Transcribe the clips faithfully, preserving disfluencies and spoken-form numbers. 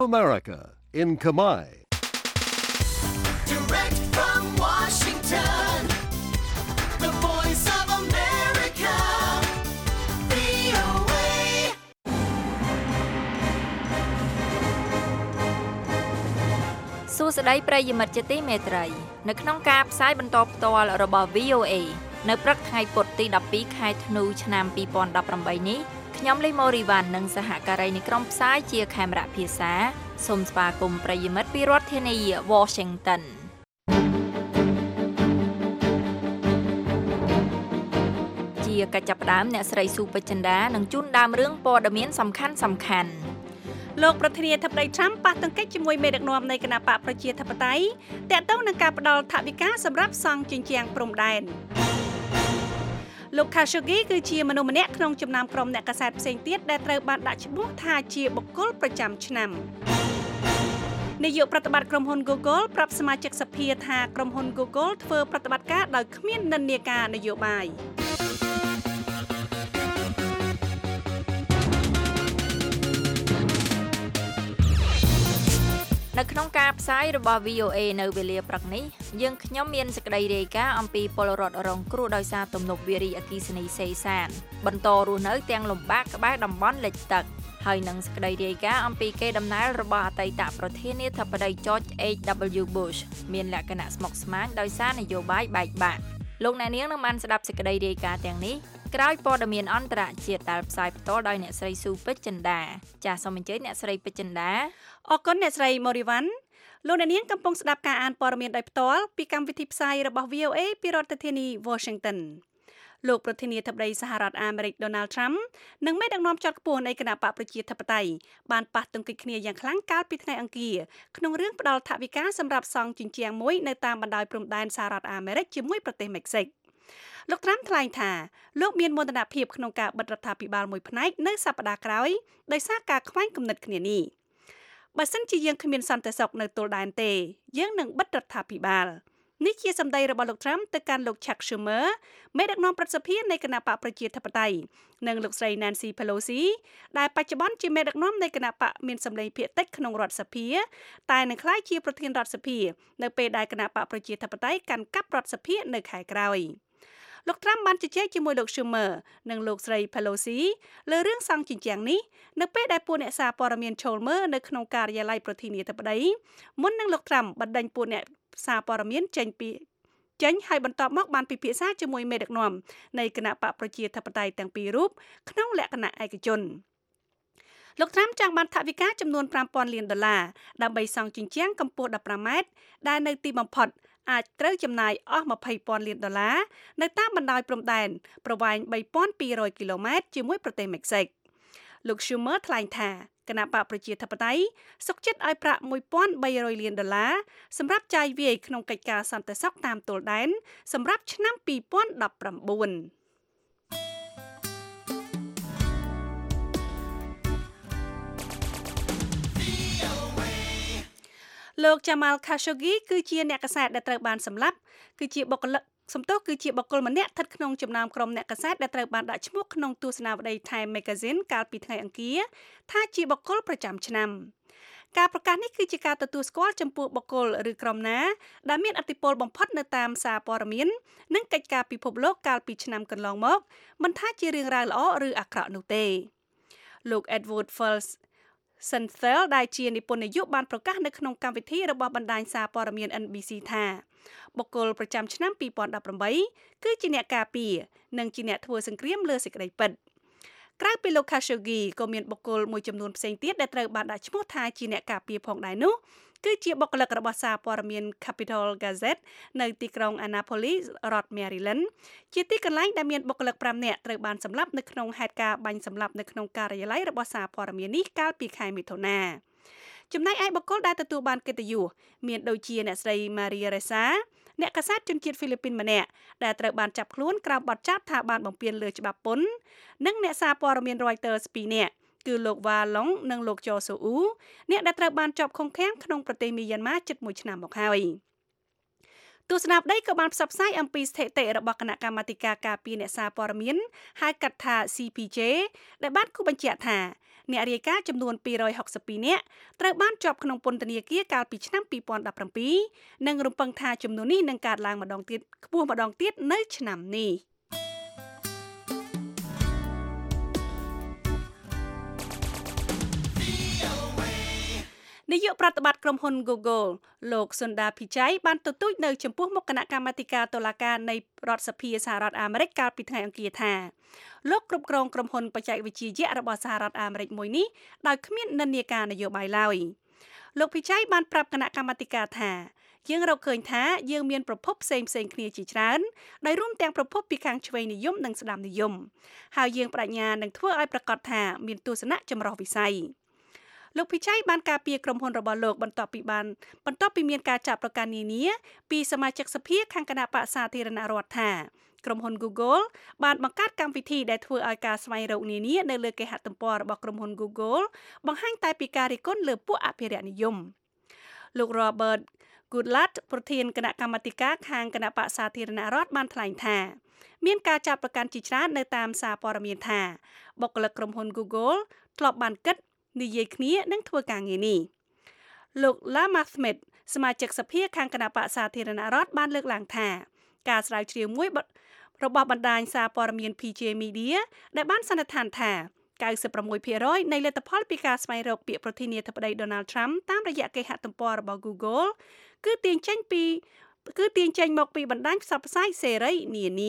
America in Khmer. Direct from Washington, the voice of America, វី អូ เอសួស្តីប្រិយមិត្តជាទីមេត្រីនៅក្នុងការផ្សាយបន្តផ្ទាល់របស់ វី អូ เอ នៅព្រឹកថ្ងៃពុធទីដប់ពីរខែធ្នូឆ្នាំពីរពាន់ដប់ប្រាំបីនេះខ្ញុំលីម៉ូរីវ៉ាន់និងសហការីនៃក្រុមផ្សាយជាខេមរៈភាសាសូមស្វាគមន៍ប្រិយមិត្តពីរដ្ឋធានី Washington ជាកិច្ចចាប់ផ្ដើមអ្នកស្រីស៊ូពេជ្រចិន្តានឹងជូនដើមរឿងព័ត៌មានសំខាន់សំខាន់លោកប្រធានាធិបតី Trump ប៉ះទង្គិចជាមួយមេដឹកនាំនៃគណបកប្រជាធិបតេយ្យទាក់ទងនឹងការផ្តល់ថវិកាសម្រាប់សង់ជញ្ជាំងព្រំដែនលោក Khashoggi គឺជាមនុស្សម្នាក់ក្នុងចំណោមក្រុមអ្នកកាសែតផ្សេងទៀតដែលត្រូវបានដាក់ឈ្មោះថាជាបុគ្គលប្រចាំឆ្នាំនាយកប្រតិបត្តិក្រុមហ៊ុន Google ប្រាប់សមាជិកសភាថាក្រុមហ៊ុន Google ធ្វើប្រតិបត្តិការដោយគ្មាននិន្នាការនយោបាយនៅក្នុងការផ្សាយរបស់ វី អូ เอ នៅវេលាព្រឹកនេះយើងខ្ញុំមានសេចក្តីរាយការណ៍អំពីពលរដ្ឋរងគ្រោះដោយសារទំនប់វារីអគ្គិសនីសេសានបន្តរស់នៅទាំងលំបាកក្បែរតំបន់លិចទឹកហើយនឹងសេចក្តីរាយការណ៍អំពីកេរដំណែលរបស់អតីតប្រធានាធិបតី George เอช ดับเบิลยู Bush មានលក្ខណៈស្មុគស្មាញដោយសារនយោបាយបែកបាក់លោកអ្នកនាងនឹងបានស្ដាប់សេចក្តីរាយការណ៍ទាំងនេះក្រោយព័ត៌មានអន្តរជាតិដែលផ្សាយផ្ទាល់ដោយអ្នកស្រីស៊ូពេជ្រចិន្តាចាសសូមអញ្ជើញអ្នកស្រីពេជ្រចិន្តាអរគុណអ្នកស្រីម៉ូរីវ៉ាន់លោកអ្នកនាងកំពុងស្ដាប់ការអានព័ត៌មានដោយផ្ទាល់ពីកម្មវិធីផ្សាយរបស់ វី អូ เอ ពីរដ្ឋធានី Washington លោកប្រធានាធិបតីសហរដ្ឋអាមេរិក Donald Trump និងមេដឹកនាំជាន់ខ្ពស់នៃគណបកប្រជាធិបតេយ្យបានប៉ះទង្គិចគ្នាយ៉ាងខ្លាំងកាលពីថ្ងៃអង្គារក្នុងរឿងផ្ដល់ថវិកាសម្រាប់សង់ជញ្ជាំងមួយនៅតាមបណ្ដោយព្រំដែនសហរដ្ឋអាមេរិកជាមួយប្រទេសមិចស៊ិកលោក Trump ថ្លែងថាលោកមានមោទនភាពក្នុងការបិទរដ្ឋាភិបាលមួយផ្នែកនៅសប្តាហ៍ក្រោយដោយសារការខ្វែងគំនិតគ្នានេះបើសិនជាយើងគ្មានសន្តិសុខនៅទល់ដែនទេយើងនឹងបិទរដ្ឋាភិបាលនេះជាសម្ដីរបស់លោក Trump ទៅកាន់លោក Chuck Schumer មេដឹកនាំប្រសិទ្ធភាពនៃគណបកប្រជាធិបតេយ្យនិងលោកស្រី Nancy Pelosi ដែលបច្ចុប្បន្នជាមេដឹកនាំនៃគណបកមានសម្លេងភាគតិចក្នុងរដ្ឋសភាតែនឹងក្លាយជាប្រធានរដ្ឋសភានៅពេលដែលគណបកប្រជាធិបតេយ្យកាន់កាប់រដ្ឋសភានៅខែក្រោយលោក Trump បានជជែកជាមួយលោក Schumer និងលោកស្រី Pelosi លើរឿងសង់ជញ្ជាំងនេះនៅពេលដែលពួកអ្នកសារព័ត៌មានចូលមើលនៅក្នុងការិយាល័យប្រធានាធិបតីមុននឹងលោក Trump បណ្ដេញពួកអ្នកសារព័ត៌មានចេញពីចេញហើយបន្ទាប់មកបានពិភាក្សាជាមួយមេដឹកនាំនៃគណបកប្រជាធិបតេយ្យទាំងពីររូបក្នុងលក្ខណៈឯកជនលោក Trump ចង់បានថវិកាចំនួនប្រាំពាន់លានដុល្លារដើម្បីសង់ជញ្ជាំងកម្ពស់ដប់ប្រាំម៉ែត្រដែលនៅទីបំផុតអាចត្រូវចំណាយអស់ម្ភៃពាន់លានដុល្លារនៅតាមបណ្ដោយព្រំដែនប្រវែងបីពាន់ពីររយគីឡូម៉ែត្រជាមួយប្រទេសមិចស៊ិកលោក Schumer ថ្លែងថាគណបកប្រជាធិបតេយ្យសុខចិត្តឲ្យប្រាក់មួយពាន់បីរយលានដុល្លារសម្រាប់ចាយវាយក្នុងកិច្ចការសន្តិសុខតាមទល់ដែនសម្រាប់ឆ្នាំពីរពាន់ដប់ប្រាំបួនលោក Jamal Khashoggi គឺជាអ្នកកាសែតដែលត្រូវបានសម្លាប់គឺជាបុគ្គលិកសំទោសគឺជាបុគ្គលម្នាក់ស្ថិតក្នុងចំណោមក្រុមអ្នកកាសែតដែលត្រូវបានដាក់ឈ្មោះក្នុងទស្សនាវដ្តី Time Magazine កាលពីថ្ងៃអង្គារថាជាបុគ្គលប្រចាំឆ្នាំការប្រកាសនេះគឺជាការទទួលស្គាល់ចំពោះបុគ្គលឬក្រុមណាដែលមានឥទ្ធិពលបំផុតនៅតាមសារព័ត៌មាននិងកិច្ចការពិភពលោកកាលពីឆ្នាំកន្លងមកមិនថាជារឿងរ៉ាវល្អឬអាក្រក់នោះទេលោក Edward Furls Senthel ដែលជានិពន្ធនយោបាយបានប្រកាសនៅក្នុងកម្មវិធីរបស់បណ្ដាញសារព័ត៌មាន N B C ថាបុគ្គលប្រចាំឆ្នាំពីរពាន់ដប់ប្រាំបីគឺជាអ្នកការពារនិងជាអ្នកធ្វើសង្គ្រាមលើសេចក្តីពិតក្រៅពីលោក Khashoggi ក៏មានបុគ្គលមួយចំនួនផ្សេងទៀតដែលត្រូវបានដាក់ឈ្មោះថាជាអ្នកការពារផងដែរនោះគឺជាបុគ្គលិករបស់សារព័ត៌មាន Capital Gazette នៅទីក្រុង Annapolis រដ្ឋ Maryland ជាទីកន្លែងដែលមានបុគ្គលិកប្រាំនាក់ត្រូវបានសម្លាប់នៅក្នុងហេតុការណ៍បាញ់សម្លាប់នៅក្នុងការិយាល័យរបស់សារព័ត៌មាននេះកាលពីខែមិថុនាចំណែកឯបុគ្គលដែលទទួលបានកិត្តិយសមានដូចជាអ្នកស្រី Maria Ressa អ្នកកាសែតជនជាតិហ្វីលីពីនម្នាក់ដែលត្រូវបានចាប់ខ្លួនក្រោមបទចោទថាបានបំពានលើច្បាប់ពន្ធនិងអ្នកសារព័ត៌មាន Reuters ពីរនាក់គឺលោក វ៉ាឡុងនិងលោក ច សូអ៊ូអ្នកដែលត្រូវបានជាប់ឃុំឃាំងក្នុងប្រទេសមីយ៉ាន់ម៉ាជិតមួយឆ្នាំមកហើយទស្សនាវដ្តីក៏បានផ្សព្វផ្សាយអំពីស្ថិតិរបស់គណៈកម្មាធិការការពារអ្នកសារព័ត៌មានហៅកាត់ថា C P J ដែលបានគូបញ្ជាក់ថាអ្នករាយការណ៍ចំនួនពីររយហុកសិបពីរនាក់ត្រូវបានជាប់ក្នុងពន្ធនាគារកាលពីឆ្នាំពីរពាន់ដប់ប្រាំពីរនិងរំពឹងថាចំនួននេះនឹងកើនឡើងម្ដងទៀតខ្ពស់ម្ដងទៀតនៅឆ្នាំនេះនាយកប្រតិបត្តិក្រុមហ៊ុន Google លោក Sundar Pichai បានទទូចនៅចំពោះមុខគណៈកម្មាធិការតុលាការនៃរដ្ឋសភាសហរដ្ឋអាមេរិកកាលពីថ្ងៃអង្គារថាលោកគ្រប់គ្រងក្រុមហ៊ុនបច្ចេកវិទ្យាយក្សរបស់សហរដ្ឋអាមេរិកមួយនេះដោយគ្មាននិន្នាការនយោបាយឡើយលោក Pichai បានប្រាប់គណៈកម្មាធិការថាយើងរកឃើញថាយើងមានប្រភពផ្សេងផ្សេងគ្នាជាច្រើនដោយរួមទាំងប្រភពពីខាងឆ្វេងនិយមនិងស្ដាំនិយមហើយយើងបដិញ្ញានឹងធ្វើឲ្យប្រកាសថាមានទស្សនៈចម្រុះវិស័យលោកពិជ័យបានការពារក្រុមហ៊ុនរបស់លោកបន្ទាប់ពីបានបន្ទាប់ពីមានការចាប់ប្រកាន់នានាពីសមាជិកសភាខាងគណៈបក្សសាធារណរដ្ឋថាក្រុមហ៊ុន Google បានបង្កើតកម្មវិធីដែលធ្វើឲ្យការស្វែងរកនានានៅលើគេហទំព័ររបស់ក្រុមហ៊ុន Google បង្ហាញតែពីការរិះគន់លើពួកអភិរក្សនិយមលោក Robert Goodlatte ប្រធានគណៈកម្មាធិការខាងគណៈបក្សសាធារណរដ្ឋបានថ្លែងថាមានការចាប់ប្រកាន់ជាច្រើននៅតាមសារព័ត៌មានថាបុគ្គលិកក្រុមហ៊ុន Google ធ្លាប់បានគិតនិយាយគ្នានឹងធ្វើការងារនេះលោក Lama Smith សមាជិកសភាខាងគណៈបក្សសាធារណរដ្ឋបានលើកឡើងថាការស្រាវជ្រាវមួយរបស់បណ្ដាញសារព័ត៌មាន P J Media ដែលបានសន្និដ្ឋានថាកៅសិបប្រាំមួយភាគរយ នៃលទ្ធផលពីការស្វែងរកពាក្យប្រធានាធិបតី Donald Trump តាមរយៈគេហទំព័ររបស់ Google គឺទាញចេញពីគឺទាញចេញមកពីបណ្ដាញផ្សព្វផ្សាយសេរីនានា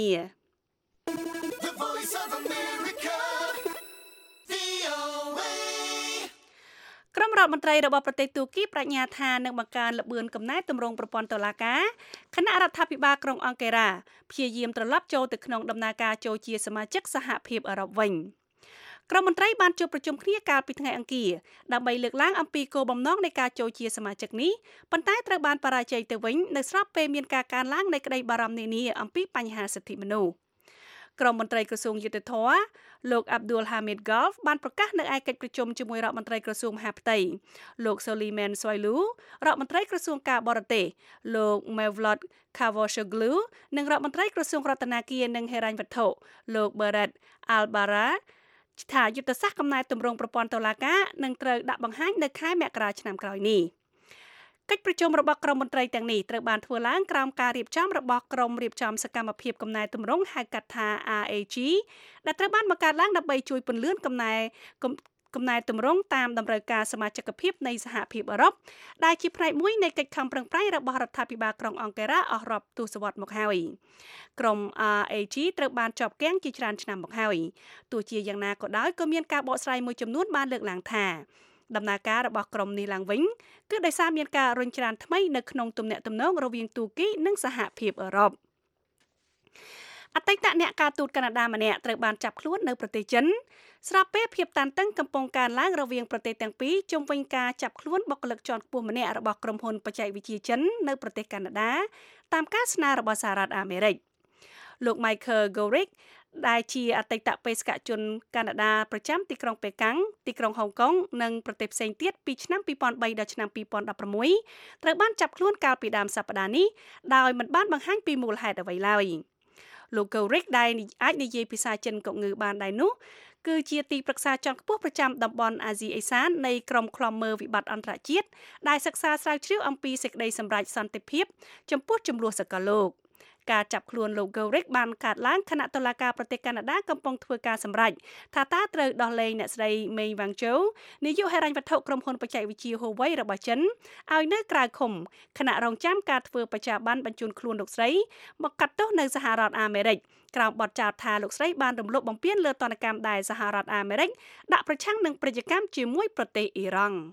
The Voice of America វី អូ เอក្រុមរដ្ឋមន្ត្រីរបស់ប្រទេសទូគីប្រាជ្ញាថានឹងបង្កើនល្បឿនកំណែទម្រង់ប្រព័ន្ធតុលាការគណៈរដ្ឋាភិបាលក្រុងអង្គរ៉ាព្យាយាមត្រឡប់ចូលទៅក្នុងដំណើរការចូលជាសមាជិកសហភាពអឺរ៉ុបវិញក្រុមមន្ត្រីបានជួបប្រជុំគ្នាកាលពីថ្ងៃអង្គារដើម្បីលើកឡើងអំពីគោលបំណងនៃការចូលជាសមាជិកនេះប៉ុន្តែត្រូវបានបរាជ័យទៅវិញនៅស្របពេលមានការកើនឡើងនៃក្តីបារម្ភនានាអំពីបញ្ហាសិទ្ធិមនុស្សក្រុមមន្ត្រីក្រសួងយុតិធធម៌លោក Abdul Hamid Gulf បានប្រកាសនៅឯកិច្ចប្រជុំជាមួយរដ្ឋមន្ត្រីក្រសួងមហាផ្ទៃលោក Soliman Soilu រដ្ឋមន្ត្រីក្រសួងការបរទេសលោក Mevlut Cavusoglu និងរដ្ឋមន្ត្រីក្រសួងរដ្ឋាភិបាលនិងហិរញ្ញវត្ថុលោក Berat Al-Bara ថាយុទ្ធសាស្ត្រកំណែទម្រង់ប្រព័ន្ធតុលាការនឹងត្រូវដាក់បង្ហាញនៅខែមករាឆ្នាំក្រោយនេះកិច្ចប្រជុំរបស់ក្រុមមន្ត្រីទាំងនេះត្រូវបានធ្វើឡើងក្រោមការរៀបចំរបស់ក្រុមរៀបចំសកម្មភាពកំណែទម្រង់ហៅកាត់ថា R A G ដែលត្រូវបានបង្កើតឡើងដើម្បីជួយពន្លឿនកំណែកំណែទម្រង់តាមតម្រូវការសមាជិកភាពនៃសហភាពអឺរ៉ុបដែលជាផ្នែកមួយនៃកិច្ចខំប្រឹងប្រែងរបស់រដ្ឋាភិបាលក្រុងអង្គរ៉ាអស់រាប់ទសវត្សរ៍មកហើយក្រុម R A G ត្រូវបានជាប់គាំងជាច្រើនឆ្នាំមកហើយទោះជាយ៉ាងណាក៏ដោយក៏មានការបកស្រាយមួយចំនួនបានលើកឡើងថាដំណើរការរបស់ក្រុមនេះឡើងវិញគឺដោយសារមានការរុញច្រានថ្មីនៅក្នុងទំនាក់ទំនងរវាងទូគីនិងសហភាពអឺរ៉ុបអតីតអ្នកការទូតកាណាដាម្នាក់ត្រូវបានចាប់ខ្លួននៅប្រទេសចិនស្របពេលភាពតានតឹងកំពុងកើនឡើងរវាងប្រទេសទាំងពីរជុំវិញការចាប់ខ្លួនបុគ្គលិកជាន់ខ្ពស់ម្នាក់របស់ក្រុមហ៊ុនបច្ចេកវិទ្យាចិននៅប្រទេសកាណាដាតាមការស្នើរបស់សហរដ្ឋអាមេរិកលោក Michael Gorick ដែលជាអតីតបេសកជនកាណាដាប្រចាំទីក្រុងប៉េកាំងទីក្រុងហុងកុងនិងប្រទេសផ្សេងទៀតពីឆ្នាំពីរពាន់បីដល់ឆ្នាំពីរពាន់ដប់ប្រាំមួយត្រូវបានចាប់ខ្លួនកាលពីដើមសប្តាហ៍នេះដោយមិនបានបង្ហាញពីមូលហេតុអ្វីឡើយលោក Gorick ដែលអាចនិយាយភាសាចិនកុងងឺបានដែរនោះគឺជាទីប្រឹក្សាជាន់ខ្ពស់ប្រចាំតំបន់អាស៊ីអេសាននៃក្រុមឃ្លាំមើលវិបត្តិអន្តរជាតិដែលសិក្សាស្រាវជ្រាវអំពីសេចក្តីសម្រេចសន្តិភាពចំពោះចំនួនសកលលោកការចាប់ខ្លួនលោក Gorick បានកើតឡើងខណៈតុលាការប្រទេសកាណាដាកំពុងធ្វើការសម្រេចថាតើត្រូវដោះលែងអ្នកស្រី Mei Wanzhou នាយកហិរញ្ញវត្ថុក្រុមហ៊ុនបច្ចេកវិទ្យា Huawei របស់ចិនឲ្យនៅក្រៅឃុំខណៈរងចាំការធ្វើបច្ចាប័នបញ្ជូនខ្លួនលោកស្រីមកកាត់ទោសនៅសហរដ្ឋអាមេរិកក្រោមបទចោទថាលោកស្រីបានរំលោភបំពានលើទណ្ឌកម្មដែលសហរដ្ឋអាមេរិកដាក់ប្រឆាំងនឹងប្រតិកម្មជាមួយប្រទេសអ៊ីរ៉ង់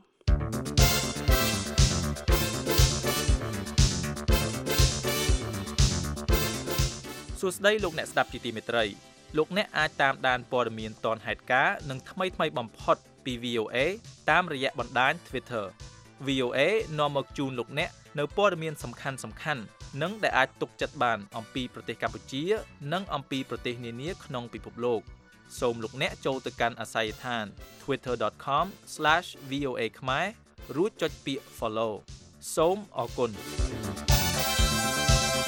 សួស្តីលោកអ្នកស្ដាប់ជាទីមេត្រីលោកអ្នកអាចតាមដានព័ត៌មានទាន់ហេតុការណ៍និងថ្មីថ្មីបំផុតពី V O A តាមរយៈបណ្ដាញ Twitter V O A នាំមកជូនលោកអ្នកនៅព័ត៌មានសំខាន់សំខាន់និងដែលអាចទុកចិត្តបានអំពីប្រទេសកម្ពុជានិងអំពីប្រទេសនានាក្នុងពិភពលោកសូមលោកអ្នកចូលទៅកាន់អាស័យដ្ឋាន twitter dot com slash v o a khmer រួចចុចពាក្យ follow សូមអរគុណ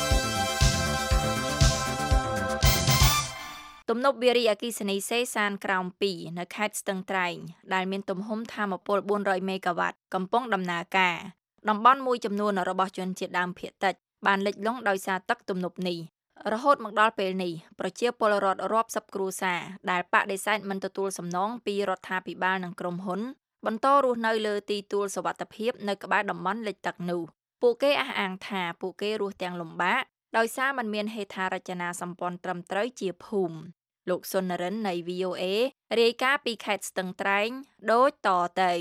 ទំនប់វារីអគ្គិសនីសេសានក្រោមtwoនៅខេត្តស្ទឹងត្រែងដែលមានទំហំថាមពលfour hundredមេហ្គាវ៉ាត់កំពុងដំណើរការតំបន់មួយចំនួនរបស់ជនជាតិដើមភាគតិចបានលិចលង់ដោយសារទឹកទំនប់នេះរហូតមកដល់ពេលនេះប្រជាពលរដ្ឋរាប់សិបគ្រួសារដែលបដិសេធមិនទទួលសំណងពីរដ្ឋាភិបាលនិងក្រុមហ៊ុនបន្តរស់នៅលើទីទួលសុវត្ថិភាពនៅក្បែរតំបន់លិចទឹកនោះពួកគេអះអាងថាពួកគេរស់ទាំងលំបាកដោយសារมันមានហេដ្ឋារចនាសម្ព័ន្ធត្រឹមត្រូវជាភូមិលោកសុននរិននៃ V O A រាយការណ៍ពីខេត្តស្ទឹងត្រែងដូចតទៅ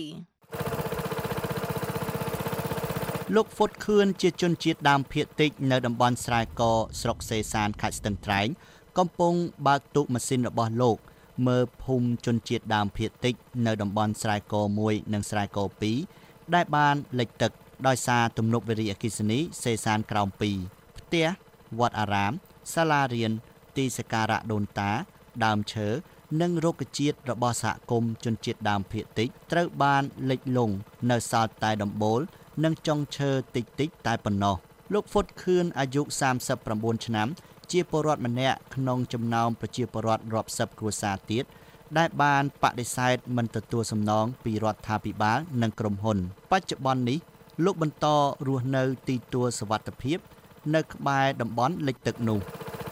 លោកហ្វុតខឿនជាជនជាតិដើមភាគតិចនៅតំបន់ស្រែកស្រុកសេសានខេត្តស្ទឹងត្រែងកំពុងបើកទូកម៉ាស៊ីនរបស់លោកមើលភូមិជនជាតិដើមភាគតិចនៅតំបន់ស្រែកoneនិងស្រែកtwoដែលបានលិចទឹកដោយសារទំនប់វារីអគ្គិសនីសេសានក្រោមtwoផ្ទះវត្តអារាមសាលារៀនទីសក្ការៈដូនតាដើមឈើនិងរុក្ខជាតិរបស់សហគមន៍ជនជាតិដើមភាគតិចត្រូវបានលិចលង់នៅសល់តែដំបូលនិងចុងឈើតិចតិចតែប៉ុណ្ណោះលោកហ្វុតខឿនអាយុthirty-nineឆ្នាំជាពលរដ្ឋម្នាក់ក្នុងចំណោមប្រជាពលរដ្ឋរាប់សិបគ្រួសារទៀតដែលបានបដិសេធមិនទទួលសំណងពីរដ្ឋាភិបាលនិងក្រុមហ៊ុនបច្ចុប្បន្ននេះលោកបន្តរស់នៅទីទួលសុវត្ថិភាពនៅក្បែរតំបន់លិចទឹកនោះ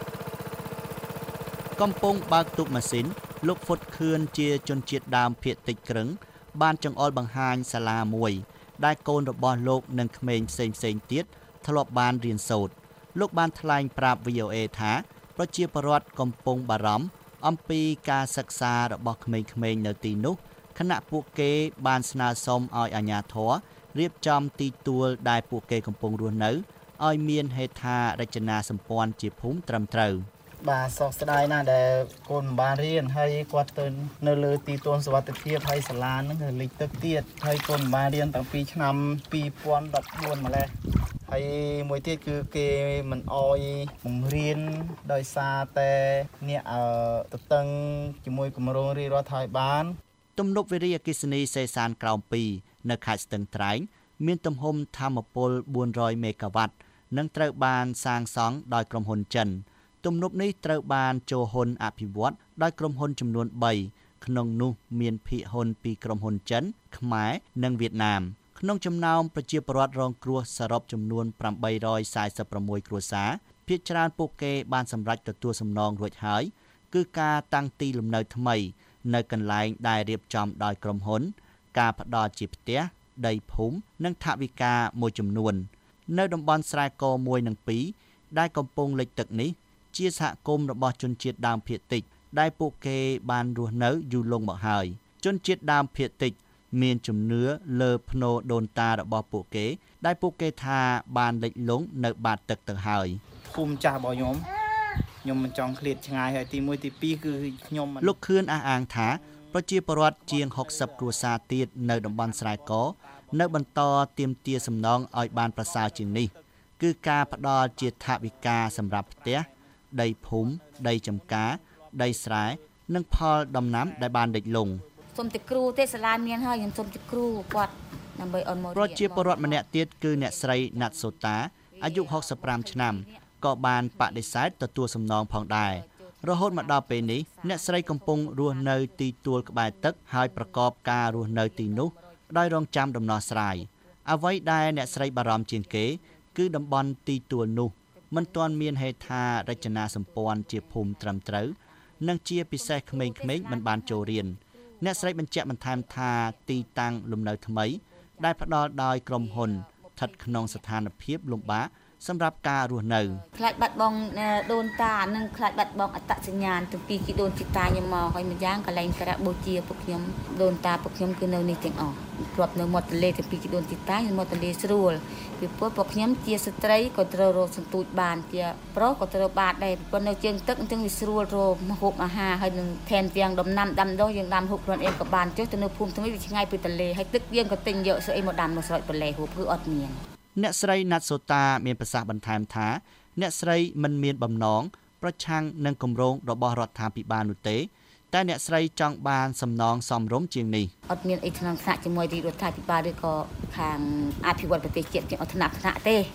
កំពុងបើកទូកម៉ាស៊ីនលោកហ្វុតខឿនជាជនជាតិដើមភាគតិចក្រឹងបានចង្អុលបង្ហាញសាលាមួយដែលកូនរបស់លោកនិងក្មេងផ្សេងផ្សេងទៀតធ្លាប់បានរៀនសូត្រលោកបានថ្លែងប្រាប់ V O A ថាប្រជាពលរដ្ឋកំពុងបារម្ភអំពីការសិក្សារបស់ក្មេងៗនៅទីនោះខណៈពួកគេបានស្នើសុំឲ្យអាជ្ញាធររៀបចំទីទួលដែលពួកគេកំពុងរស់នៅឲ្យមានហេដ្ឋារចនាសម្ព័ន្ធជាភូមិត្រឹមត្រូវបាទសោកស្ដាយណាស់ដែលកូនមិនបានរៀនហើយគាត់ទៅនៅលើទីទួលសុវត្ថិភាពហើយសាលាហ្នឹងគឺលិចទឹកទៀតហើយកូនមិនបានរៀនតាំងពីឆ្នាំtwo thousand fourteenម្លេះហើយមួយទៀតគឺគេមិនអោយបង្រៀនដោយសារតែអ្នកអឺតតឹងជាមួយគម្រោងរាជរដ្ឋាភិបាលទំនប់វារីអគ្គិសនីសេសានក្រោមtwoនៅខេត្តស្ទឹងត្រែងមានទំហំថាមពលfour hundredមេហ្គាវ៉ាត់និងត្រូវបានសាងសង់ដោយក្រុមហ៊ុនចិនទំនប់នេះត្រូវបានចូលហ៊ុនអភិវឌ្ឍដោយក្រុមហ៊ុនចំនួនthreeក្នុងនោះមានភាគហ៊ុនពីក្រុមហ៊ុនចិនខ្មែរនិងវៀតណាមក្នុងចំណោមប្រជាពលរដ្ឋរងគ្រោះសរុបចំនួនeight hundred forty-sixគ្រួសារភាគច្រើនពួកគេបានសម្រេចទទួលសំណងរួចហើយគឺការតាំងទីលំនៅថ្មីនៅកន្លែងដែលរៀបចំដោយក្រុមហ៊ុនការផ្ដល់ជាផ្ទះដីភូមិនិងថវិកាមួយចំនួននៅតំបន់ស្រែកoneនិងtwoដែលកំពុងលិចទឹកនេះជាសហគមន៍របស់ជនជាតិដើមភាគតិចដែលពួកគេបានរស់នៅយូរលង់មកហើយជនជាតិដើមភាគតិចមានជំនឿលើភ្នោដូនតារបស់ពួកគេដែលពួកគេថាបានលិចលង់នៅបាតទឹកទៅហើយភូមិចាស់របស់ខ្ញុំខ្ញុំមិនចង់ឃ្លាតឆ្ងាយហើយទីoneទីtwoគឺខ្ញុំលោកខឿនអះអាងថាប្រជាពលរដ្ឋជាងsixtyគ្រួសារទៀតនៅតំបន់ស្រែកនៅបន្តទាមទារសំណងឲ្យបានប្រសើរជាងនេះគឺការផ្ដល់ជាថវិកាសម្រាប់ផ្ទះដីភូមិដីចម្ការដីស្រែនិងផលដំណាំដែលបានលិចលង់សូមតែគ្រូទេសាលាមានហើយខ្ញុំសូមតែគ្រូគាត់ដើម្បីអនមកប្រជាពលរដ្ឋម្នាក់ទៀតគឺអ្នកស្រីណាត់សូតាអាយុsixty-fiveឆ្នាំក៏បានបដិសេធទទួលសំណងផងដែររហូតមកដល់ពេលនេះអ្នកស្រីកំពុងរស់នៅទីទួលក្បែរទឹកហើយប្រកបការរស់នៅទីនោះដោយរងចាំដំណោះស្រាយអ្វីដែលអ្នកស្រីបារម្ភជាងគេគឺតំបន់ទីទួលនោះមិនទាន់មានហេដ្ឋារចនាសម្ព័ន្ធជាភូមិត្រឹមត្រូវនិងជាពិសេសក្មេងៗមិនបានចូលរៀនអ្នកស្រីបញ្ជាក់បន្ថែមថាទីតាំងលំនៅថ្មីដែលផ្ដល់ដោយក្រុមហ៊ុនស្ថិតក្នុងស្ថានភាពលំបាកសម្រាប់ការរស់នៅខ្លាចបាត់បង់ដូនតានិងខ្លាចបាត់បង់អត្តសញ្ញាណទាំងពីរជីដូនជីតាខ្ញុំមកហើយម្យ៉ាងកន្លែងការៈបូជាពួកខ្ញុំដូនតាពួកខ្ញុំគឺនៅនេះទាំងអស់គ្រាប់នៅមាត់ទន្លេទាំងពីរជីដូនជីតានៅមាត់ទន្លេស្រួលពីព្រោះពួកខ្ញុំជាស្ត្រីក៏ត្រូវរកសន្ទូចបានជាប្រុសក៏ត្រូវបានដែរប៉ុន្តែនៅជើងទឹកអញ្ចឹងវាស្រួលរកម្ហូបអាហារហើយនឹងថែមទាំងដំណាំដាំដុះយើងដាំហូបខ្លួនឯងក៏បានចុះទៅនៅភូមិថ្មីវាឆ្ងាយពីទន្លេហើយទឹកយើងក៏ទិញយកស្អីមកដាំមកស្រោចបន្លែហូបគឺអត់មានអ្នកស្រីណាត់សូតាមានប្រសាសន៍បន្ថែមថាអ្នកស្រីមិនមានបំណងប្រឆាំងនឹងគម្រោងរបស់រដ្ឋាភិបាលនោះទេតែអ្នកស្រីចង់បានសំណងសមរម្យជាងនេះអត់មានអីថ្នាក់ថ្នាក់ជាមួយរដ្ឋាភិបាលឬក៏ខាងអភិវឌ្ឍប្រទេសជាតិជាអត់ថ្នាក់ថ្នាក់ទេ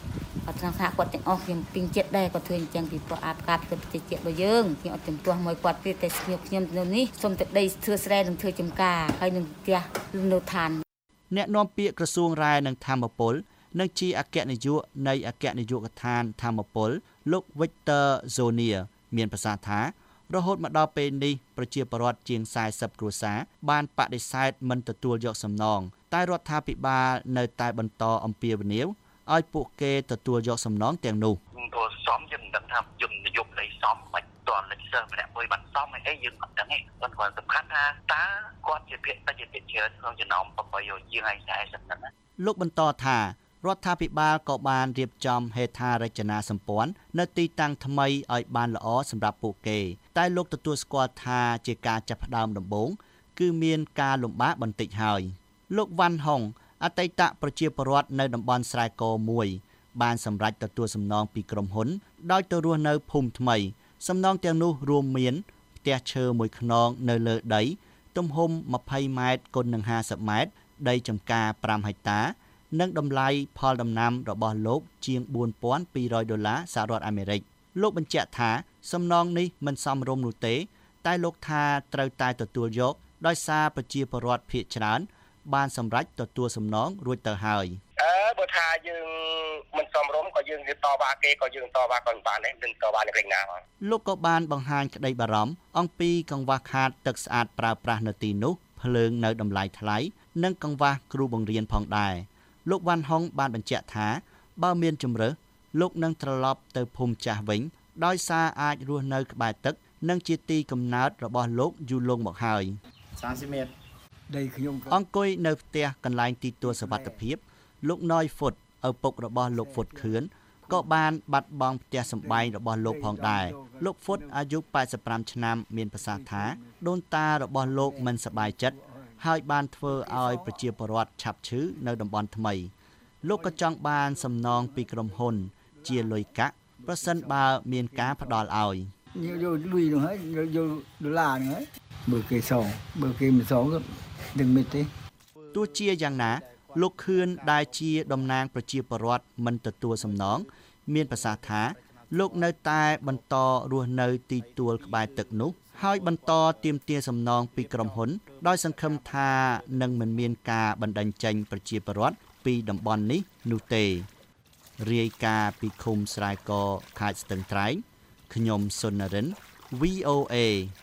គាត់ថ្នាក់ថាគាត់ទាំងអស់ខ្ញុំពីងចិត្តដែរគាត់ធ្វើអញ្ចឹងពីព្រោះអាការធ្វើប្រជាជាតិរបស់យើងខ្ញុំអត់ជំទាស់មួយគាត់ទៀតតែខ្ញុំខ្ញុំនៅនេះសូមតែដីធ្វើស្រែនិងធ្វើចំការហើយនឹងផ្ទះលំនៅឋានអ្នកនាំពាក្យក្រសួងរាយនឹងធម្មពលនិងជាអគ្គនាយកនៃអគ្គនាយកដ្ឋានធម្មពលលោក Victor Zonia មានប្រសាសន៍ថារហូតមកដល់ពេលនេះប្រជាពលរដ្ឋជាងสี่สิบគ្រួសារបានបដិសេធមិនទទួលយកសំណងតែរដ្ឋាភិបាលនៅតែបន្តអំពាវនាវឲ្យពួកគេទទួលយកសំណងទាំងនោះព្រោះសមយើងមិនដឹងថាជំនយោបាយសមមិនតលលេខសិស្សម្នាក់មួយបានសមអីយើងអត់ដឹងទេប៉ុន្តែសំខាន់ថាតើគាត់ជាភាគតិចភាគច្រើនក្នុងចំណោមប្រយោជន៍ជាងឯสี่สิบហ្នឹងណាលោកបន្តថារដ្ឋាភិបាលក៏បានរៀបចំហេដ្ឋារចនាសម្ព័ន្ធនៅទីតាំងថ្មីឲ្យបានល្អសម្រាប់ពួកគេតែលោកទទួលស្គាល់ថាជាការចាប់ផ្ដើមដំបូងគឺមានការលំបាកបន្តិចហើយលោកវ៉ាន់ហុងអតីតប្រជាពលរដ្ឋនៅតំបន់ស្រែកមួយបានសម្រេចទទួលសំណងពីក្រុមហ៊ុនដោយទៅរស់នៅភូមិថ្មីសំណងទាំងនោះរួមមានផ្ទះឈើមួយខ្នងនៅលើដីទំហំยี่สิบម៉ែត្រគុណនឹងห้าสิบម៉ែត្រដីចម្ការfiveហិកតានិងតម្លៃផលដំណាំរបស់លោកជាងfour thousand two hundredដុល្លារសហរដ្ឋអាមេរិកលោកបញ្ជាក់ថាសំណងនេះមិនសមរម្យនោះទេតែលោកថាត្រូវតែទទួលយកដោយសារប្រជាពលរដ្ឋភាគច្រើនបានសម្រេចទទួលសំណងរួចទៅហើយអើបើថាយើងមិនសមរម្យក៏យើងរៀបតវ៉ាគេក៏យើងតវ៉ាក៏មិនបានដែរនឹងតវ៉ានឹងលេងណាផងលោកក៏បានបង្ហាញក្តីបារម្ភអំពីកង្វះខាតទឹកស្អាតប្រើប្រាស់នៅទីនោះភ្លើងនៅតម្លៃថ្លៃនិងកង្វះគ្រូបង្រៀនផងដែរលោកវ៉ាន់ហុងបានបញ្ជាក់ថាបើមានជំរើសលោកនឹងត្រឡប់ទៅភូមិចាស់វិញដោយសារអាចរស់នៅក្បែរទឹកនិងជាទីកំណើតរបស់លោកយូរលង់មកហើយ三十ម៉ែត្រដីខ្ញុំអង្គុយនៅផ្ទះកន្លែងទីទួលសុវត្ថិភាពលោកណយហ្វុតឪពុករបស់លោកហ្វុតខឿនក៏បានបាត់បង់ផ្ទះសម្បែងរបស់លោកផងដែរលោកហ្វុតអាយុeighty-fiveឆ្នាំមានប្រសាសន៍ថាដូនតារបស់លោកមិនសប្បាយចិត្តហើយបានធ្វើឲ្យប្រជាពលរដ្ឋឆាប់ឈឺនៅតំបន់ថ្មីលោកក៏ចង់បានសំណងពីក្រុមហ៊ុនជាលុយកាក់ប្រសិនបើមានការផ្ដល់ឲ្យយកលុយនោះហើយយកដុល្លារហ្នឹងហើយបើគេសងបើគេមិនសងក៏ដឹងមិនទេទោះជាយ៉ាងណាលោកខឿនដែលជាតំណាងប្រជាពលរដ្ឋមិនទទួលសំណងមានប្រសាសន៍ថាលោកនៅតែបន្តរស់នៅទីទួលក្បែរទឹកនោះហើយបន្តទាមទារសំណងពីក្រុមហ៊ុនដោយសង្ឃឹមថានឹងមិនមានការបណ្តេញចេញប្រជាពលរដ្ឋពីតំបន់នេះនោះទេរាយការណ៍ពីឃុំស្រែកខេត្តស្ទឹងត្រែងខ្ញុំសុននរិន V O A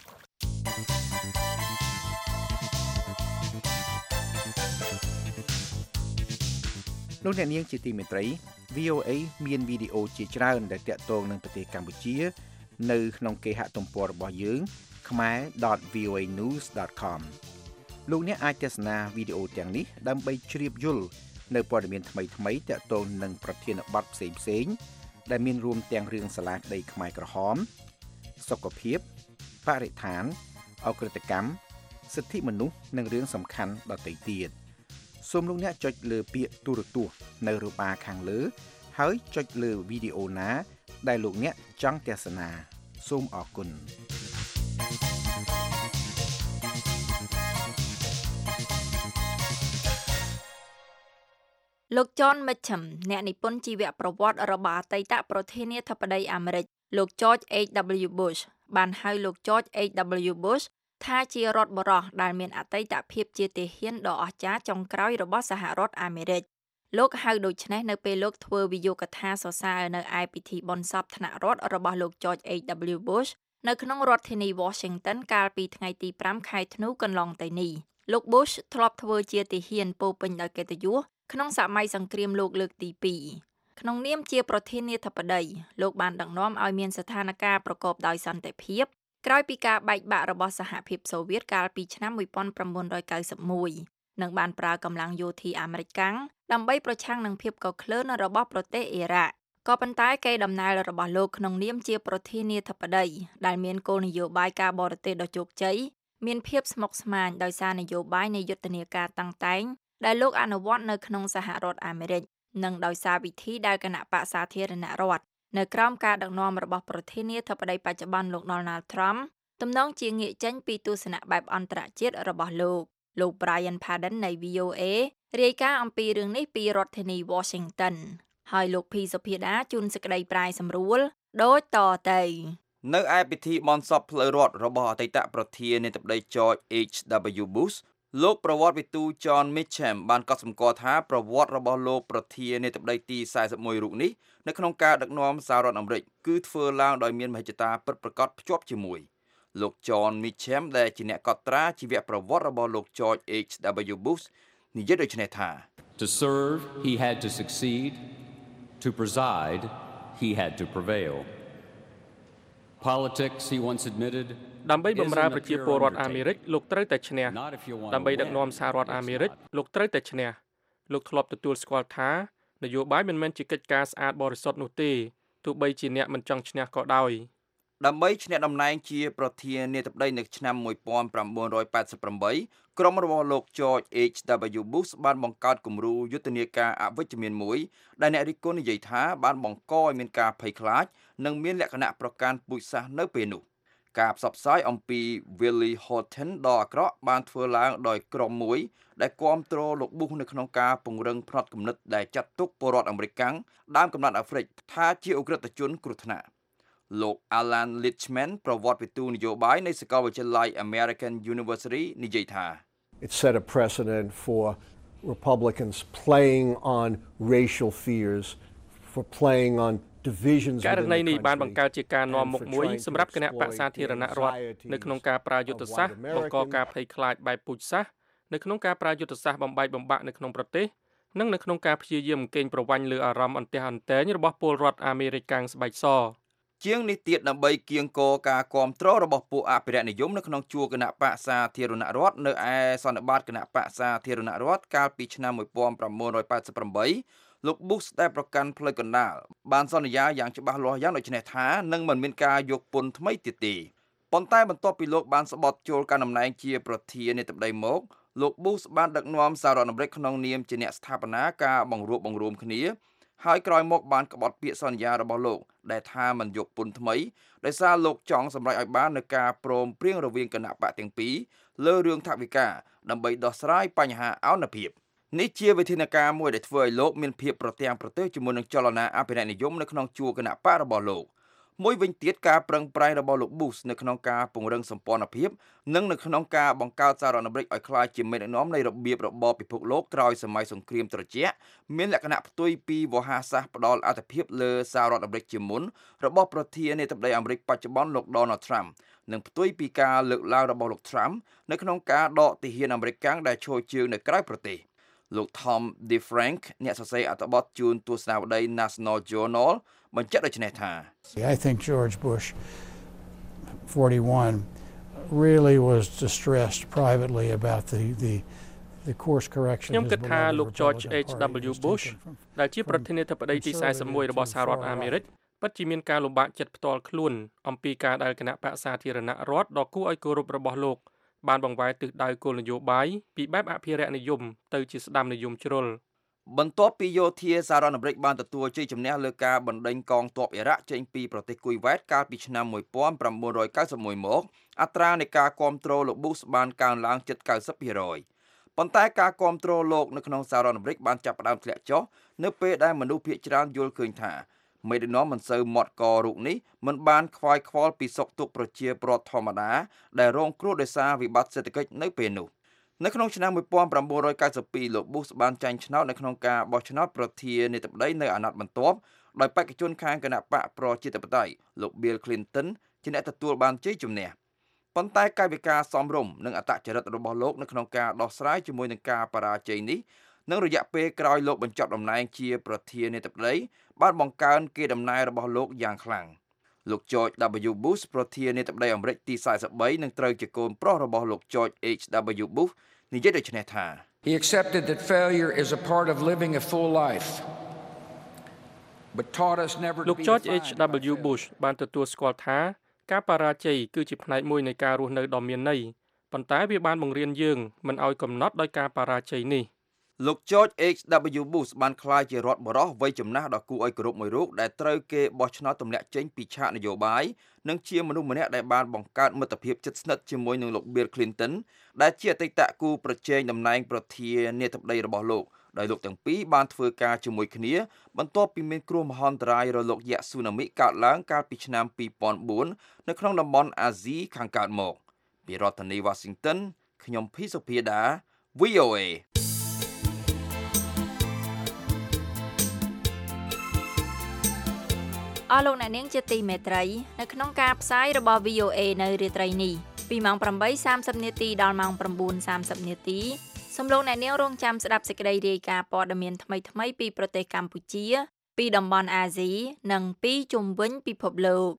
លោកអ្នកនាងជាទីមេត្រី V O A មានវីដេអូជាច្រើនដែលទាក់ទងនឹងប្រទេសកម្ពុជានៅក្នុងគេហទំព័ររបស់យើង khmer dot v o a news dot com លោកអ្នកអាចទស្សនាវីដេអូទាំងនេះដើម្បីជ្រាបយល់នៅព័ត៌មានថ្មីៗទាក់ទងនឹងប្រធានបទផ្សេងៗដែលមានរួមទាំងរឿងសាលាក្តីខ្មែរក្រហមសុខភាពបរិស្ថានអក្រិតកម្មសិទ្ធិមនុស្សនិងរឿងសំខាន់ដទៃទៀតសូមលោកអ្នកចុចលើពាក្យទូរទស្សន៍នៅរបារខាងលើហើយចុចលើវីដេអូណាដែលលោកអ្នកចង់ទស្សនាសូមអរគុណលោក John Mitchum អ្នកនិពន្ធជីវប្រវត្តិរបស់អតីតប្រធានាធិបតីអាមេរិកលោក George H W Bush បានហៅលោក George H W Bush ថាជារដ្ឋបរោះដែលមានអតីតភាពជាទាហានដ៏អស្ចារ្យចុងក្រោយរបស់សហរដ្ឋអាមេរិកលោកហៅដូច្នេះនៅពេលលោកធ្វើវិយោគថាសរសើរនៅឯពិធីបុណ្យសពថ្នាក់រដ្ឋរបស់លោក George H W Bush នៅក្នុងរដ្ឋធានី Washington កាលពីថ្ងៃទីfiveខែធ្នូកន្លងទៅនេះលោក Bush ធ្លាប់ធ្វើជាទាហានពោពេញដោយកិត្តិយសក្នុងសម័យសង្គ្រាមលោកលើកទីtwoក្នុងនាមជាប្រធានាធិបតីលោកបានដឹកនាំឲ្យមានស្ថានភាពប្រកបដោយសន្តិភាពក្រោយពីការបែកបាក់របស់សហភាពសូវៀតកាលពីឆ្នាំnineteen ninety-oneនិងបានប្រើកម្លាំងយោធាអាមេរិកកាំងដើម្បីប្រឆាំងនឹងភាពកក្លឿនរបស់ប្រទេសអ៊ីរ៉ាក់ក៏ប៉ុន្តែកេរដំណែលរបស់លោកក្នុងនាមជាប្រធានាធិបតីដែលមានគោលនយោបាយការបរទេសដ៏ជោគជ័យមានភាពស្មុគស្មាញដោយសារនយោបាយនៃយុទ្ធនាការតាំងតែងដែលលោកអនុវត្តនៅក្នុងសហរដ្ឋអាមេរិកនិងដោយសារវិធីដែលគណៈបក្សសាធារណរដ្ឋនៅក្រោមការដឹកនាំរបស់ប្រធានាធិបតីបច្ចុប្បន្នលោក Donald Trump ទំនងជាងាកចេញពីទស្សនៈបែបអន្តរជាតិរបស់លោកលោក Brian Padden នៃ V O A រាយការណ៍អំពីរឿងនេះពីរដ្ឋធានី Washington ហើយលោកភីសុភាដាជួនសេចក្តីប្រាយសម្រួលដូចតទៅនៅឯពិធីបន់សពផ្លូវរដ្ឋរបស់អតីតប្រធានាធិបតី George H W Bush លោកប្រវត្តិវិទូ John Mitchell បានកត់សម្គាល់ថាប្រវត្តិរបស់លោកប្រធានាធិបតីទីสี่สิบเอ็ดរូបនេះនៅក្នុងការដឹកនាំសហរដ្ឋអាមេរិកគឺធ្វើឡើងដោយមានមហិច្ឆតាពិតប្រាកដភ្ជាប់ជាមួយលោក John Mitchell ដែលជាអ្នកកត់ត្រាជីវប្រវត្តិរបស់លោក George H W Bush និយាយដូចនេះថា To serve he had to succeed to preside he had to prevail Politics he once admitted ដើម្បីបម្រើប្រជាពលរដ្ឋអាមេរិកលោកត្រូវតែឈ្នះដើម្បីដឹកនាំសហរដ្ឋអាមេរិកលោកត្រូវតែឈ្នះលោកធ្លាប់ទទួលស្គាល់ថានយោបាយមិនមែនជាកិច្ចការស្អាតបរិសុទ្ធនោះទេទោះបីជាអ្នកមិនចង់ឈ្នះក៏ដោយដើម្បីឈ្នះតំណែងជាប្រធានាធិបតីនៅឆ្នាំnineteen eighty-eightក្រុមរបស់លោក George H W Bush បានបង្កើតគំរូយុទ្ធនាការអវិជ្ជមានមួយដែលអ្នករិះគន់និយាយថាបានបង្កឲ្យមានការភ័យខ្លាចនិងមានលក្ខណៈប្រកាន់ពូជសាសន៍នៅពេលនោះការផ្សព្វផ្សាយអំពី Willie Horton ដ៏អាក្រក់បានធ្វើឡើងដោយក្រុមមួយដែលគាំទ្រលោក Bush នៅក្នុងការពង្រឹងផ្នត់គំនិតដែលចាត់ទុកពលរដ្ឋអាមេរិកដើមកំណត់អាហ្វ្រិកថាជាឧក្រិដ្ឋជនគ្រោះថ្នាក់លោក Alan Lichtman ប្រវត្តិវិទូនយោបាយនៃសាកលវិទ្យាល័យ American University និយាយថា It set a precedent for Republicans playing on racial fears, for playing on divisions within the country. ករណីនេះបានបង្កើតជាការនាំមុខមួយសម្រាប់គណៈបក្សសាធារណរដ្ឋនៅក្នុងការប្រើយុទ្ធសាស្ត្របង្កការភ័យខ្លាចបែបពូជសាសន៍នៅក្នុងការប្រើយុទ្ធសាស្ត្របំបែកបំបាក់នៅក្នុងប្រទេសនិងនៅក្នុងការព្យាយាមកេងប្រវ័ញ្ចលើអារម្មណ៍អន្ទះអន្ទែងរបស់ពលរដ្ឋអាមេរិកកាំងស្បែកសជាងនេះទៀតដើម្បីគៀងគរការគ្រប់គ្រងរបស់ពួកអភិរក្សនិយមនៅក្នុងជួរគណៈបក្សសាធារណរដ្ឋនៅឯសន្និបាតគណៈបក្សសាធារណរដ្ឋកាលពីឆ្នាំnineteen eighty-eightលោក Bush ដែលប្រកាន់ផ្លូវកណ្ដាលបានសន្យាយ៉ាងច្បាស់លាស់យ៉ាងដូចនេះថានឹងមិនមានការយកពន្ធថ្មីទៀតទេប៉ុន្តែបន្ទាប់ពីលោកបានស្បត់ចូលកាន់តំណែងជាប្រធានាធិបតីមកលោក Bush បានដឹកនាំសហរដ្ឋអាមេរិកក្នុងនាមជាអ្នកស្ថាបនាការបង្រួបបង្រួមគ្នាហើយក្រោយមកបានក្បត់ពាក្យសន្យារបស់លោកដែលថាមិនយកពន្ធថ្មីដោយសារលោកចង់សម្រេចឲ្យបាននូវការព្រមព្រៀងរវាងគណៈបកទាំងពីរលើរឿងថវិកាដើម្បីដោះស្រាយបញ្ហាអនុភាពនេះជាវិធានការមួយដែលធ្វើឲ្យលោកមានភាពប្រទាំងប្រទើជាមួយនឹងចលនាអភិរក្សនិយមនៅក្នុងជួរគណៈបករបស់លោកមួយវិញទៀតការប្រឹងប្រែងរបស់លោក Bush នៅក្នុងការពង្រឹងសម្ព័ន្ធភាពនិងនៅក្នុងការបង្កើតសហរដ្ឋអាមេរិកឲ្យក្លាយជាមេដឹកនាំនៃរបៀបរបបពិភពលោកក្រោយសម័យសង្គ្រាមត្រជាក់មានលក្ខណៈផ្ទុយពីវោហារសាស្ត្រផ្ដាល់អធិភាពលើសហរដ្ឋអាមេរិកជាមុនរបស់ប្រធានាធិបតីអាមេរិកបច្ចុប្បន្នលោក Donald Trump និងផ្ទុយពីការលើកឡើងរបស់លោក Trump នៅក្នុងការដកទាហានអាមេរិកដែលឈរជើងនៅក្រៅប្រទេសលោក Tom DeFrank អ្នកសរសេរអត្ថបទជូនទស្សនាវដ្តី National Journal បញ្ជាក់ដូចនេះថា I think George Bush forty-one really was distressed privately about the the the course correction ខ្ញុំគិតថាលោក George H W Bush ដែលជាប្រធានាធិបតីទីสี่สิบเอ็ดរបស់សហរដ្ឋអាមេរិកពិតជាមានការលំបាកចិត្តផ្ទាល់ខ្លួនអំពីការដែលគណៈបក្សសាធារណរដ្ឋដ៏គួរឲ្យគោរពរបស់លោកបានបង្វែរទិសដៅគោលនយោបាយពីបែបអភិរក្សនិយមទៅជាស្ដាំនិយមជ្រុលបន្ទាប់ពីយោធាសហរដ្ឋអាមេរិកបានទទួលជ័យជំនះលើការបណ្ដេញកងទ័ពអ៊ីរ៉ាក់ចេញពីប្រទេសគូវ៉ែតកាលពីឆ្នាំnineteen ninety-oneមកអត្រានៃការគាំទ្រលោក Bush បានកើនឡើងជិតninety percentប៉ុន្តែការគាំទ្រលោកនៅក្នុងសហរដ្ឋអាមេរិកបានចាប់ផ្ដើមធ្លាក់ចុះនៅពេលដែលមនុស្សភាគច្រើនយល់ឃើញថាមេដឹកនាំមិនសូវមាត់ករូបនេះមិនបានខ្វាយខ្វល់ពីសុខទុក្ខប្រជាពលរដ្ឋធម្មតាដែលរងគ្រោះដោយសារវិបត្តិសេដ្ឋកិច្ចនៅពេលនោះនៅក្នុងឆ្នាំnineteen ninety-twoលោក Bush បានចាញ់ឆ្នោតនៅក្នុងការបោះឆ្នោតប្រធានាធិបតីនៅអាណត្តិបន្ទាប់ដោយបេក្ខជនខាងគណបក្សប្រជាធិបតេយ្យលោក Bill Clinton ជាអ្នកទទួលបានជ័យជំនះប៉ុន្តែកាយវិការសមរម្យនិងអត្តចរិតរបស់លោកនៅក្នុងការដោះស្រាយជាមួយនឹងការបរាជ័យនេះនិងរយៈពេលក្រោយលោកបញ្ចប់តំណែងជាប្រធានាធិបតីបានបង្កើនគេដំណើររបស់លោកយ៉ាងខ្លាំងលោក George W Bush ប្រធានាធិបតីអាមេរិកទីforty-threeនឹងត្រូវជាកូនប្រុសរបស់លោក George H W Bush និយាយដូចនេះថា He accepted that failure is a part of living a full life but taught us never to be លោក George H W Bush បានទទួលស្គាល់ថាការបរាជ័យគឺជាផ្នែកមួយនៃការរស់នៅដ៏មានន័យប៉ុន្តែវាបានបង្រៀនយើងមិនឲ្យកំណត់ដោយការបរាជ័យនេះលោក George H W Bush បានក្លាយជារដ្ឋបរិះវ័យចំណាស់ដ៏គួរឲ្យគោរពមួយរូបដែលត្រូវគេបោះឆ្នោតទម្លាក់ចេញពីឆាកនយោបាយនិងជាមនុស្សម្នាក់ដែលបានបង្កើតមិត្តភាពជិតស្និទ្ធជាមួយនឹងលោក Bill Clinton ដែលជាអតីតគូប្រជែងតំណែងប្រធានាធិបតីរបស់លោកដោយលោកទាំងពីរបានធ្វើការជាមួយគ្នាបន្ទាប់ពីមានគ្រោះមហន្តរាយរលកយក្សស៊ូណាមីកើតឡើងកាលពីឆ្នាំពីរពាន់បួននៅក្នុងតំបន់អាស៊ីខាងកើតមកពីរដ្ឋធានី Washington ខ្ញុំភីសុភាដា វី អូ เอអស់លោកអ្នកនាងជាទីមេត្រីនៅក្នុងការផ្សាយរបស់ វី អូ เอ នៅរាត្រីនេះពីម៉ោង ប្រាំបីសាមសិប នាទីដល់ម៉ោង ប្រាំបួនសាមសិប នាទីសូមលោកអ្នកនាងរងចាំស្ដាប់សេចក្តីរាយការណ៍ព័ត៌មានថ្មីៗពីប្រទេសកម្ពុជាពីតំបន់អាស៊ីនិងពីជុំវិញពិភពលោក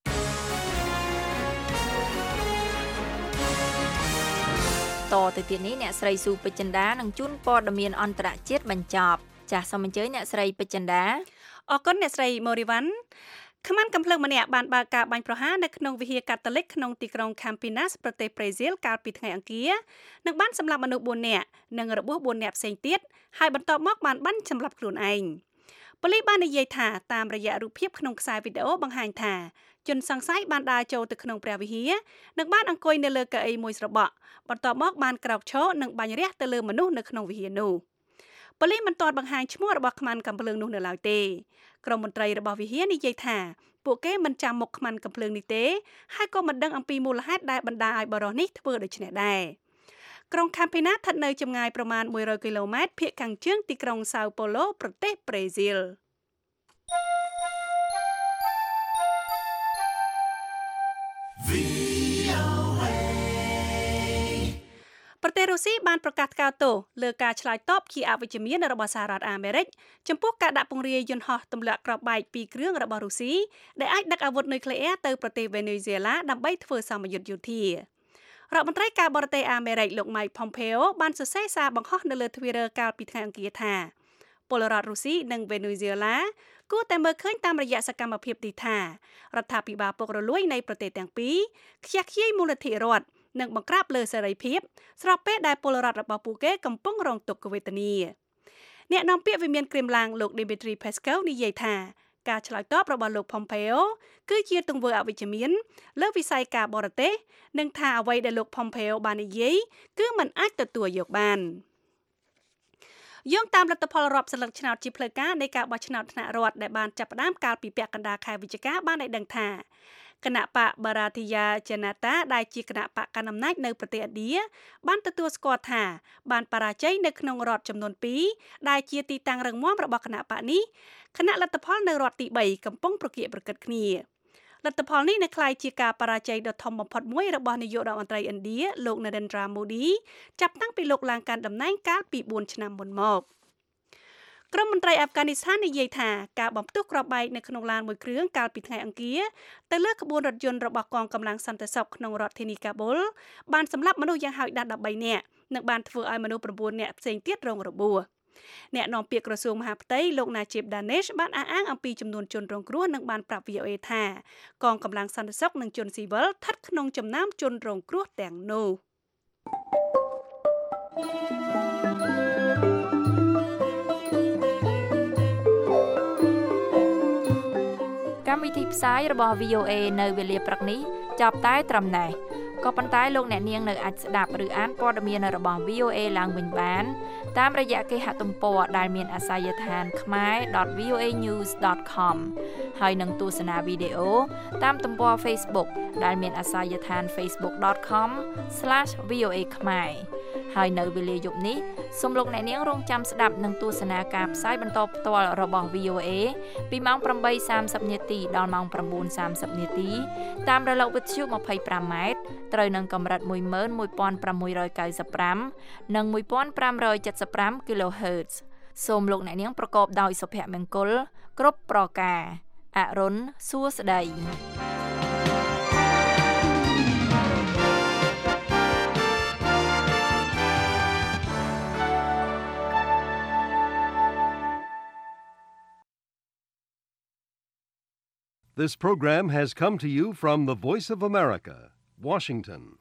តទៅទៀតនេះអ្នកស្រីស៊ូពេជ្រចិន្តានឹងជូនព័ត៌មានអន្តរជាតិបញ្ចប់ចាសសូមអញ្ជើញអ្នកស្រីពេជ្រចិន្តាអរគុណអ្នកស្រីម៉ូរីវ៉ាន់ខ្មាន់កំភ្លើងម្នាក់បានបើកការបាញ់ប្រហារនៅក្នុងវិហារកាតូលិកក្នុងទីក្រុង Campinas ប្រទេសប្រេស៊ីលកាលពីថ្ងៃអង្គារនិងបានសម្លាប់មនុស្សបួននាក់និងរបួសបួននាក់ផ្សេងទៀតហើយបន្ទាប់មកបានបាញ់សម្លាប់ខ្លួនឯងប៉ូលីសបាននិយាយថាតាមរយៈរូបភាពក្នុងខ្សែវីដេអូបង្ហាញថាជនសង្ស័យបានដើរចូលទៅក្នុងព្រះវិហារនិងបានអង្គុយនៅលើកៅអីមួយស្របក់បន្ទាប់មកបានក្រោកឈរនិងបាញ់រះទៅលើមនុស្សនៅក្នុងវិហារនោះប៉ូលីសមិនទាន់បង្ហាញឈ្មោះរបស់ខ្មាន់កំភ្លើងនោះនៅឡើយទេក្រុមមន្ត្រីរបស់វិហារនិយាយថាពួកគេមិនចាំមុខខ្មាន់កំភ្លើងនេះទេហើយក៏មិនដឹងអំពីមូលហេតុដែលបណ្ដាឲ្យបរិសុទ្ធនេះធ្វើដូច្នេះដែរក្រុង Campinas ស្ថិតនៅចម្ងាយប្រមាណមួយរយគីឡូម៉ែត្រភាគខាងជើងទីក្រុង Sao Paulo ប្រទេសប្រេស៊ីលប្រទេសរុស្ស៊ីបានប្រកាសថ្កោលទោសលើការឆ្លើយតបជាអវិជ្ជមានរបស់សហរដ្ឋអាមេរិកចំពោះការដាក់ពង្រាយយន្តហោះទម្លាក់គ្រាប់បែកពីរគ្រឿងរបស់រុស្ស៊ីដែលអាចដឹកអាវុធនុយក្លេអ៊ែរទៅប្រទេសវេណេស៊ុយអេឡាដើម្បីធ្វើសម្ពយុទ្ធយោធារដ្ឋមន្ត្រីការបរទេសអាមេរិកលោក Mike Pompeo បានសរសេរសារបង្ហោះនៅលើ Twitter កាលពីថ្ងៃអង្គារថាពលរដ្ឋរុស្ស៊ីនិងវេណេស៊ុយអេឡាគួរតែមើលឃើញតាមរយៈសកម្មភាពទីថារដ្ឋាភិបាលពុករលួយនៃប្រទេសទាំងពីរខ្ជះខ្ជាយមូលធនរដ្ឋនិងបង្ក្រាបលើសេរីភាពស្របពេលដែលពលរដ្ឋរបស់ពួកគេកំពុងរងទុក្ខវេទនាអ្នកនាំពាក្យវិមានក្រែមឡាំងលោក Dmitry Peskov និយាយថាការឆ្លើយតបរបស់លោក Pompeo គឺជាទង្វើអវិជ្ជមានលើវិស័យការបរទេសនិងថាអ្វីដែលលោក Pompeo បាននិយាយគឺមិនអាចទទួលយកបានយោងតាមលទ្ធផលរាប់សន្លឹកឆ្នោតជាផ្លូវការនៃការបោះឆ្នោតថ្នាក់រដ្ឋដែលបានចាប់ផ្ដើមកាលពីពាក់កណ្ដាលខែវិច្ឆិកាបានឲ្យដឹងថាគណៈបក Bharatiya Janata ដែលជាគណៈបកកណ្ដាលអំណាចនៅប្រទេសឥណ្ឌាបានទទួលស្គាល់ថាបានបរាជ័យនៅក្នុងរដ្ឋចំនួនពីរដែលជាទីតាំងរឹងមាំរបស់គណៈបកនេះគណៈលទ្ធផលនៅរដ្ឋទីបីកំពុងប្រកៀកប្រកិតគ្នាលទ្ធផលនេះនឹងក្លាយជាការបរាជ័យដ៏ធំបំផុតមួយរបស់នាយករដ្ឋមន្ត្រីឥណ្ឌាលោក Narendra Modi ចាប់តាំងពីលោកឡើងកាន់តំណែងកាលពីបួនឆ្នាំមុនមកក្រុមមន្ត្រីអាហ្វហ្គានីស្ថាននិយាយថាការបំផ្ទុះគ្រាប់បែកនៅក្នុងឡានមួយគ្រឿងកាលពីថ្ងៃអង្គារទៅលើក្បួនរថយន្តរបស់កងកម្លាំងសន្តិសុខក្នុងរដ្ឋធានីកាប៊ុលបានសម្លាប់មនុស្សយ៉ាងហោចណាស់ដប់បីនាក់និងបានធ្វើឲ្យមនុស្សប្រាំបួននាក់ផ្សេងទៀតរងរបួសអ្នកនាំពាក្យក្រសួងមហាផ្ទៃលោក Najib Danish បានអះអាងអំពីចំនួនជនរងគ្រោះនិងបានប្រាប់ វី អូ เอ ថាកងកម្លាំងសន្តិសុខនិងជនស៊ីវិលស្ថិតក្នុងចំណោមជនរងគ្រោះទាំងនោះកម្មវិធីផ្សាយរបស់ វី អូ เอ នៅវេលាព្រឹកនេះចាប់តែត្រឹមណេះក៏ប៉ុន្តែលោកអ្នកនាងនៅអាចស្ដាប់ឬអានព័ត៌មានរបស់ វី អូ เอ ឡើងវិញបានតាមរយៈគេហទំព័រដែលមានអាសយដ្ឋាន khmae dot v o a news dot com ហើយនឹងទស្សនាវីដេអូតាមទំព័រ Facebook ដែលមានអាសយដ្ឋាន facebook dot com slash v o a khmae ហើយនៅវេលាយប់នេះសូមលោកអ្នកនាងរងចាំស្ដាប់និងទស្សនាការផ្សាយបន្តផ្ទាល់របស់ វី អូ เอ ពីម៉ោង ប្រាំបីសាមសិប នាទីដល់ម៉ោង ប្រាំបួនសាមសិប នាទីតាមរលកវិទ្យុ ម្ភៃប្រាំម៉ែត្រត្រូវនឹងកម្រិត មួយម៉ឺនមួយពាន់ប្រាំមួយរយកៅសិបប្រាំ និង មួយពាន់ប្រាំរយចិតសិបប្រាំ kHz សូមលោកអ្នកនាងប្រកបដោយសុភមង្គលគ្រប់ប្រការអរុនសួស្តី This program has come to you from the Voice of America, Washington.